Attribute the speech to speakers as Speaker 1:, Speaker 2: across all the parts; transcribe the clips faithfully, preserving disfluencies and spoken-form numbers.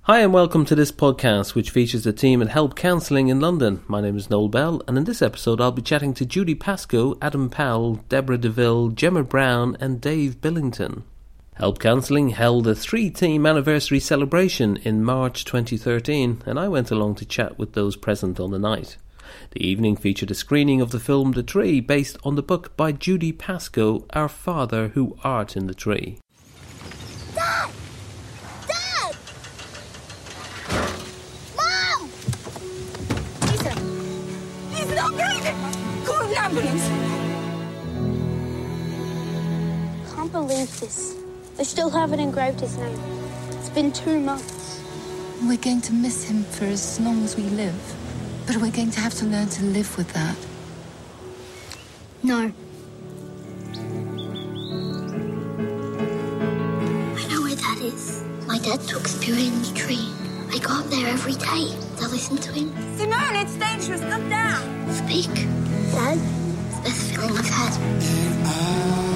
Speaker 1: Hi and welcome to this podcast, which features the team at Help Counselling in London. My name is Noel Bell, and in this episode I'll be chatting to Judy Pascoe, Adam Powell, Deborah DeVille, Gemma Brown and Dave Billington. Help Counselling held a three-team anniversary celebration in March twenty thirteen, and I went along to chat with those present on the night. The evening featured a screening of the film The Tree, based on the book by Judy Pascoe, Our Father Who Art in the Tree.
Speaker 2: Dad! Dad! Mom! Lisa! He's not breathing! Call an ambulance! Can't believe this. They still haven't engraved his name. It's been two months.
Speaker 3: We're going to miss him for as long as we live. But we're going to have to learn to live with that.
Speaker 2: No. I know where that is. My dad took Spirit in the tree. I go up there every day to listen to him.
Speaker 4: Simone, it's dangerous. Look down.
Speaker 2: Speak. Dad, it's the best feeling I've had.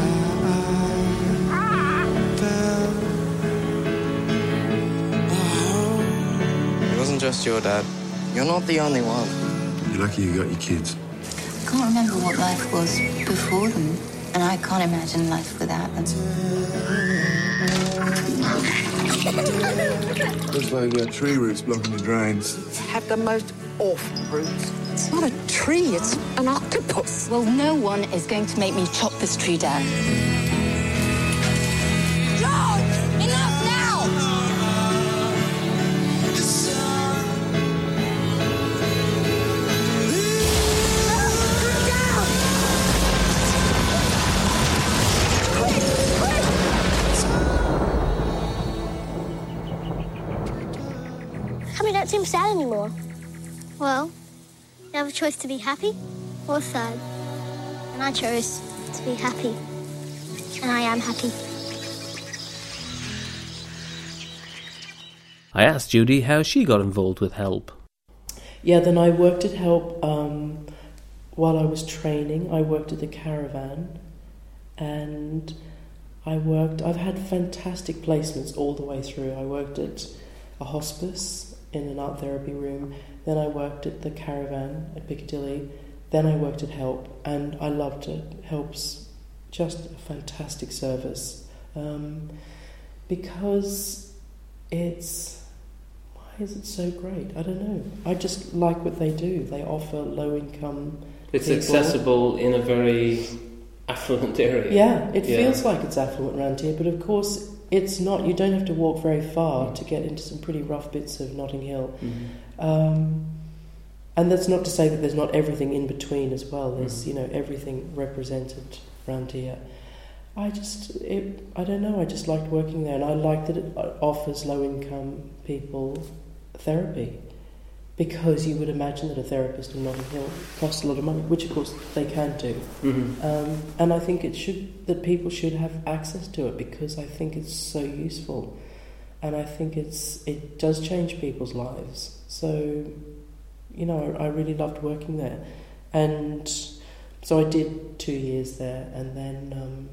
Speaker 5: It wasn't just your dad. You're not the only one.
Speaker 6: You're lucky you got your kids.
Speaker 3: I can't remember what life was before them, and I can't imagine life without them.
Speaker 6: Looks like you got tree roots blocking the drains.
Speaker 4: It's had the most awful roots. It's not a tree, it's an octopus.
Speaker 3: Well, no one is going to make me chop this tree down.
Speaker 4: George! Enough now!
Speaker 2: How don't seem sad anymore? Well, you have a choice to be happy or sad. And I chose to be happy. And I am happy.
Speaker 1: I asked Judy how she got involved with Help.
Speaker 7: Yeah, then I worked at Help um, while I was training. I worked at the Caravan, and I worked, I've had fantastic placements all the way through. I worked at a hospice in an art therapy room, then I worked at the Caravan at Piccadilly, then I worked at Help, and I loved it. Help's just a fantastic service, um, because it's, why is it so great? I don't know. I just like what they do. They offer low-income
Speaker 1: It's
Speaker 7: people.
Speaker 1: accessible in a very affluent area.
Speaker 7: Yeah, it
Speaker 1: Yeah.
Speaker 7: feels like it's affluent around here, but of course it's not. You don't have to walk very far
Speaker 1: Mm.
Speaker 7: to get into some pretty rough bits of Notting Hill.
Speaker 1: Mm-hmm.
Speaker 7: Um, and that's not to say that there's not everything in between as well. There's,
Speaker 1: Mm.
Speaker 7: you know, everything represented around here. I just, it, I don't know, I just liked working there, and I like that it offers low-income people therapy, because you would imagine that a therapist in Notting Hill costs a lot of money, which of course they can do.
Speaker 1: Mm-hmm.
Speaker 7: Um, and I think it should that people should have access to it, because I think it's so useful, and I think it's it does change people's lives. So, you know, I, I really loved working there, and so I did two years there, and then um,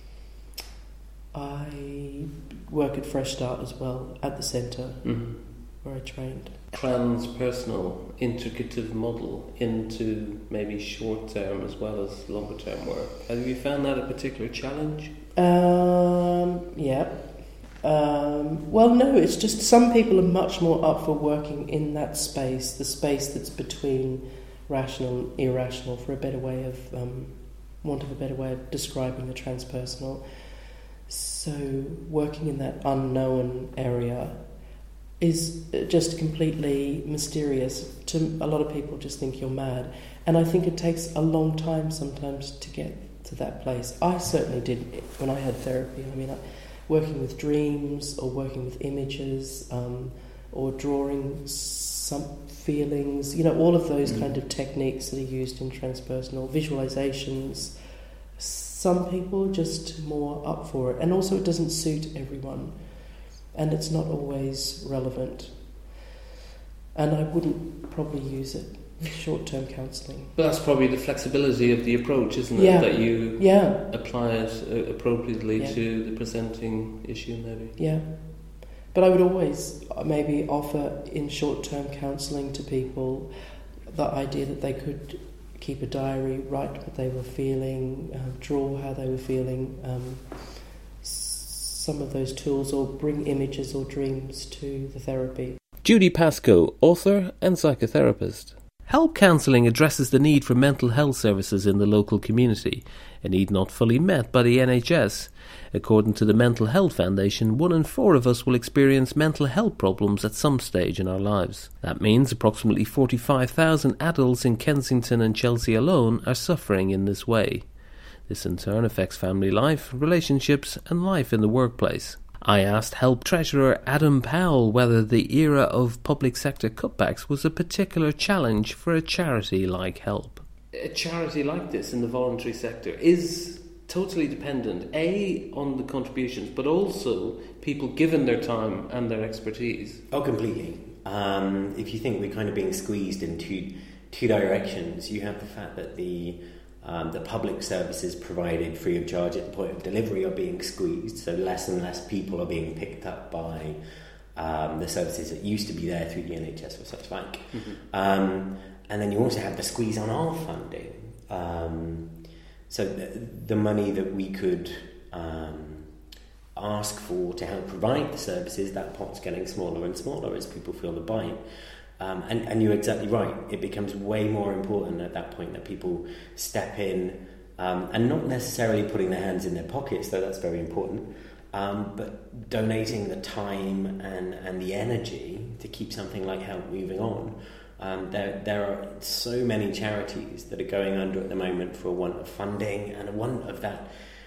Speaker 7: I work at Fresh Start as well at the centre
Speaker 1: Mm-hmm.
Speaker 7: where I trained.
Speaker 1: Transpersonal, integrative model into maybe short-term as well as longer-term work. Have you found that a particular challenge?
Speaker 7: Um, yeah. Um, well, no, it's just some people are much more up for working in that space, the space that's between rational and irrational, for a better way of, um, want of a better way of describing the transpersonal. So working in that unknown area is just completely mysterious. To a lot of people just think you're mad, and I think it takes a long time sometimes to get to that place. I certainly did when I had therapy. I mean, I, working with dreams or working with images, um, or drawing some feelings, you know, all of those mm. kind of techniques that are used in transpersonal visualizations. Some people are just more up for it, and also it doesn't suit everyone. And it's not always relevant. And I wouldn't probably use it for short-term counselling.
Speaker 1: But that's probably the flexibility of the approach, isn't it?
Speaker 7: Yeah.
Speaker 1: That you
Speaker 7: Yeah.
Speaker 1: apply it uh, appropriately
Speaker 7: Yeah.
Speaker 1: to the presenting issue, maybe.
Speaker 7: Yeah. But I would always maybe offer in short-term counselling to people the idea that they could keep a diary, write what they were feeling, uh, draw how they were feeling, um, s- some of those tools, or bring images or dreams to the therapy.
Speaker 1: Judy Pascoe, author and psychotherapist. Help Counselling addresses the need for mental health services in the local community, a need not fully met by the N H S. According to the Mental Health Foundation, one in four of us will experience mental health problems at some stage in our lives. That means approximately forty-five thousand adults in Kensington and Chelsea alone are suffering in this way. This in turn affects family life, relationships and life in the workplace. I asked Help Treasurer Adam Powell whether the era of public sector cutbacks was a particular challenge for a charity like Help. A charity like this in the voluntary sector is totally dependent, A, on the contributions, but also people given their time and their expertise.
Speaker 8: Oh, completely. Um, if you think we're kind of being squeezed in two, two directions, you have the fact that the Um, the public services provided free of charge at the point of delivery are being squeezed, so less and less people are being picked up by um, the services that used to be there through the N H S or such like. Mm-hmm. Um, and then you also have the squeeze on our funding. Um, so the, the money that we could um, ask for to help provide the services, that pot's getting smaller and smaller as people feel the bite. Um, and, and you're exactly right. It becomes way more important at that point that people step in um, and not necessarily putting their hands in their pockets, though that's very important, um, but donating the time and, and the energy to keep something like Help moving on. Um, there, there are so many charities that are going under at the moment for a want of funding and a want of that,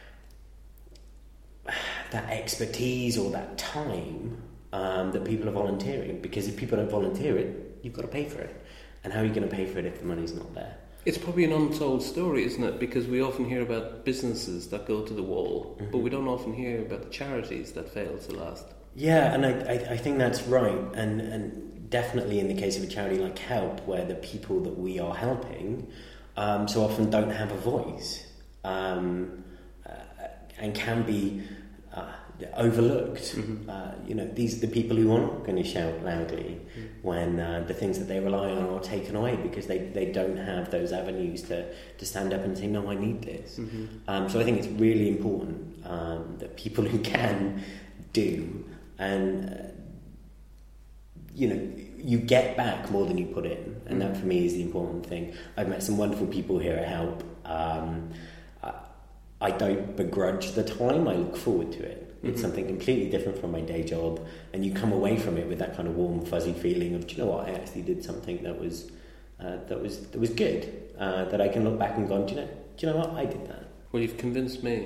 Speaker 8: that expertise or that time Um, that people are volunteering, because if people don't volunteer it, you've got to pay for it. And how are you going to pay for it if the money's not there?
Speaker 1: It's probably an untold story, isn't it? Because we often hear about businesses that go to the wall, mm-hmm. but we don't often hear about the charities that fail to last.
Speaker 8: Yeah, and I, I, I think that's right. And, and definitely in the case of a charity like Help, where the people that we are helping um, so often don't have a voice um, uh, and can be Uh, overlooked. Mm-hmm. Uh, you know, these are the people who aren't going to shout loudly mm-hmm. when uh, the things that they rely on are taken away, because they, they don't have those avenues to, to stand up and say, no, I need this. Mm-hmm. Um, so I think it's really important um, that people who can do, and uh, you know, you get back more than you put in, and mm-hmm. that for me is the important thing. I've met some wonderful people here at Help. Um, I don't begrudge the time, I look forward to it. It's mm-hmm. something completely different from my day job, and you come away from it with that kind of warm, fuzzy feeling of, do you know what, I actually did something that was uh, that was that was good, uh, that I can look back and go, do you know, do you know what, I did that.
Speaker 1: Well, you've convinced me.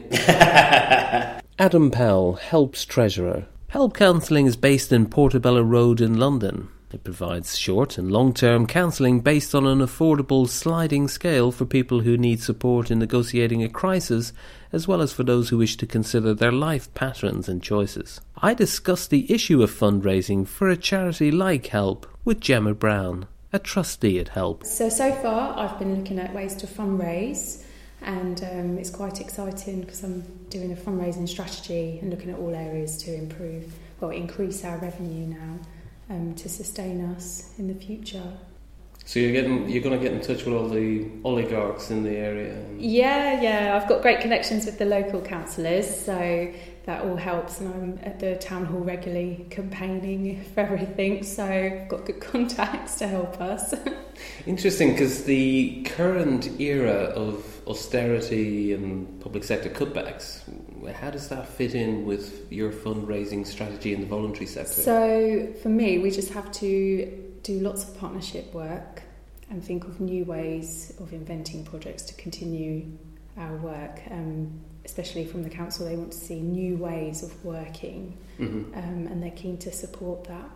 Speaker 1: Adam Powell, Help's Treasurer. Help Counselling is based in Portobello Road in London. It provides short and long-term counselling based on an affordable sliding scale for people who need support in negotiating a crisis, as well as for those who wish to consider their life patterns and choices. I discussed the issue of fundraising for a charity like Help with Gemma Brown, a trustee at Help.
Speaker 9: So, so far I've been looking at ways to fundraise, and um, it's quite exciting because I'm doing a fundraising strategy and looking at all areas to improve, well, increase our revenue now. Um, to sustain us in the future.
Speaker 1: So you're getting, you're going to get in touch with all the oligarchs in the area? And... Yeah,
Speaker 9: yeah. I've got great connections with the local councillors, so that all helps. And I'm at the town hall regularly campaigning for everything, so I've got good contacts to help us.
Speaker 1: Interesting, because the current era of austerity and public sector cutbacks, how does that fit in with your fundraising strategy in the voluntary sector?
Speaker 9: So for me, we just have to do lots of partnership work and think of new ways of inventing projects to continue our work. Um, especially from the council, they want to see new ways of working, mm-hmm. um, and they're keen to support that.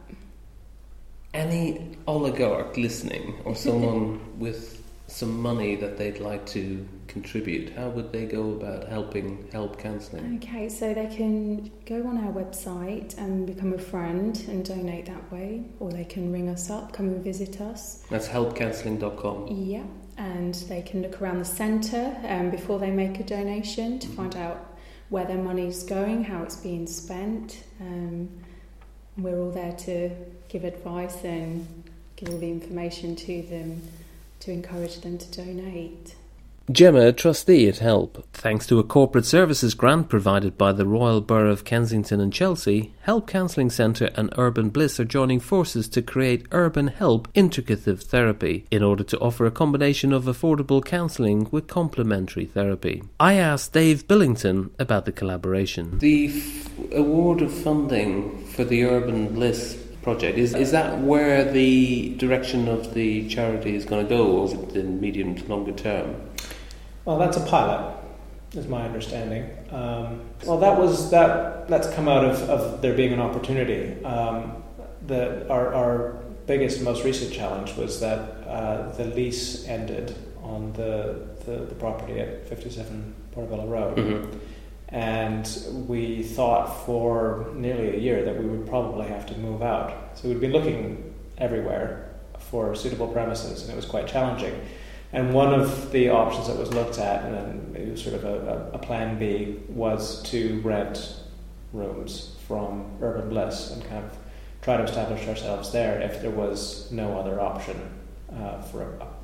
Speaker 1: Any oligarch listening, or someone with some money that they'd like to contribute, how would they go about helping Help Counselling?
Speaker 9: Okay, so they can go on our website and become a friend and donate that way, or they can ring us up, come and visit us.
Speaker 1: That's help counselling dot com.
Speaker 9: Yeah, and they can look around the centre um, before they make a donation to mm-hmm. find out where their money's going, how it's being spent. Um, And we're all there to give advice and give all the information to them to encourage them to donate.
Speaker 1: Gemma, a trustee at HELP. Thanks to a corporate services grant provided by the Royal Borough of Kensington and Chelsea, HELP Counselling Centre and Urban Bliss are joining forces to create Urban Help Integrative Therapy in order to offer a combination of affordable counselling with complementary therapy. I asked Dave Billington about the collaboration. The f- award of funding for the Urban Bliss project, is is that where the direction of the charity is going to go, or is it in medium to longer term?
Speaker 10: Well, that's a pilot, is my understanding. Um, well, that was that. That's come out of, of there being an opportunity. Um, the our, our biggest, most recent challenge was that uh, the lease ended on the the, the property at fifty-seven Portobello Road, mm-hmm. and we thought for nearly a year that we would probably have to move out. So we'd been looking everywhere for suitable premises, and it was quite challenging. And one of the options that was looked at, and it was sort of a, a plan B, was to rent rooms from Urban Bliss and kind of try to establish ourselves there if there was no other option uh, for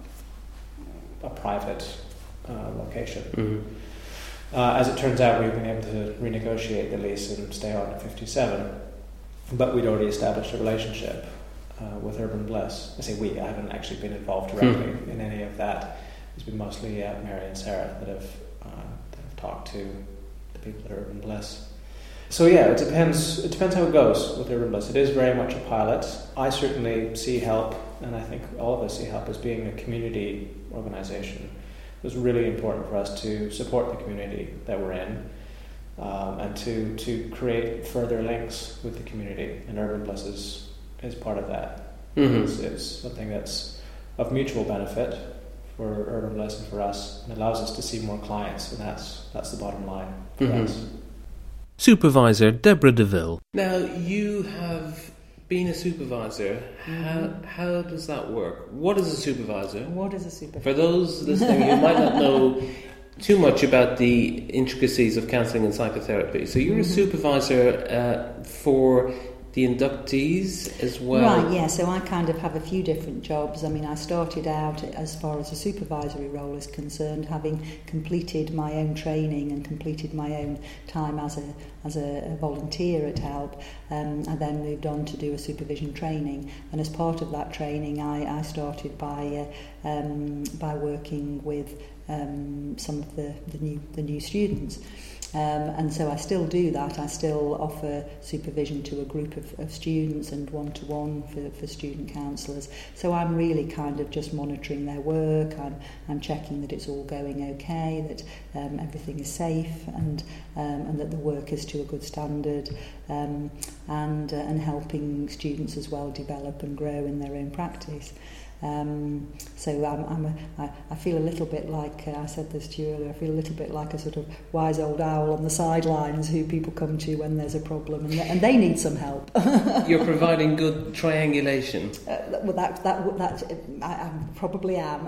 Speaker 10: a, a private uh, location. Mm-hmm. Uh, as it turns out, we've been able to renegotiate the lease and stay on at fifty-seven, but we'd already established a relationship Uh, with Urban Bliss. I say we, I haven't actually been involved directly hmm. in any of that. It's been mostly uh, Mary and Sarah that have, uh, that have talked to the people at Urban Bliss. So yeah, it depends It depends how it goes with Urban Bliss. It is very much a pilot. I certainly see HELP, and I think all of us see HELP as being a community organisation. It was really important for us to support the community that we're in, um, and to, to create further links with the community, and Urban Bliss is is part of that. Mm-hmm. It's, it's something that's of mutual benefit for Urban Bliss and for us, and allows us to see more clients, and that's that's the bottom line for mm-hmm. us.
Speaker 1: Supervisor Deborah DeVille. Now, you have been a supervisor. Mm-hmm. How how does that work? What is a supervisor?
Speaker 11: What is a supervisor?
Speaker 1: For those listening who might not know too much about the intricacies of counselling and psychotherapy, so you're mm-hmm. a supervisor uh, for the inductees as well?
Speaker 11: Right, yeah, so I kind of have a few different jobs. I mean, I started out, as far as a supervisory role is concerned, having completed my own training and completed my own time as a as a, a volunteer at HELP. Um, I then moved on to do a supervision training, and as part of that training I, I started by uh, um, by working with um, some of the, the new the new students. Um, and so I still do that. I still offer supervision to a group of, of students and one-to-one for, for student counsellors. So I'm really kind of just monitoring their work. I'm, I'm checking that it's all going okay, that um, everything is safe, and um, and that the work is to a good standard, um, and uh, and helping students as well develop and grow in their own practice. Um, so I'm, I'm a, I, I feel a little bit like, uh, I said this to you earlier, I feel a little bit like a sort of wise old owl on the sidelines who people come to when there's a problem, and, and they need some help.
Speaker 1: You're providing good triangulation.
Speaker 11: Uh, well, that, that, that I, I probably am.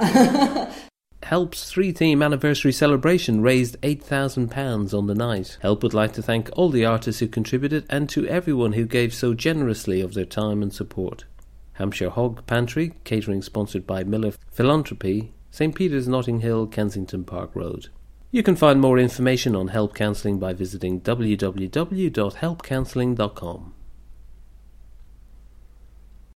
Speaker 1: HELP's three-theme anniversary celebration raised eight thousand pounds on the night. HELP would like to thank all the artists who contributed and to everyone who gave so generously of their time and support. Hampshire Hog Pantry, catering sponsored by Miller Philanthropy, St Peter's, Notting Hill, Kensington Park Road. You can find more information on HELP Counselling by visiting w w w dot help counselling dot com.